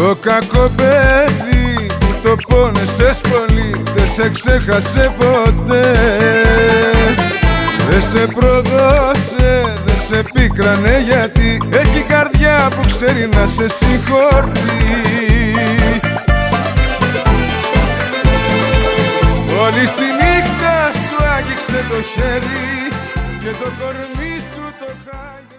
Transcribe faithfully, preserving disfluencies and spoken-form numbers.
Το κακό παιδί που το πόνεσες πολύ δεν σε ξέχασε ποτέ. Δεν σε προδώσε, δεν σε πίκρανε γιατί έχει καρδιά που ξέρει να σε συγχωρεί. Όλη η νύχτα σου άγγιξε το χέρι και το κορμί σου το χάγι.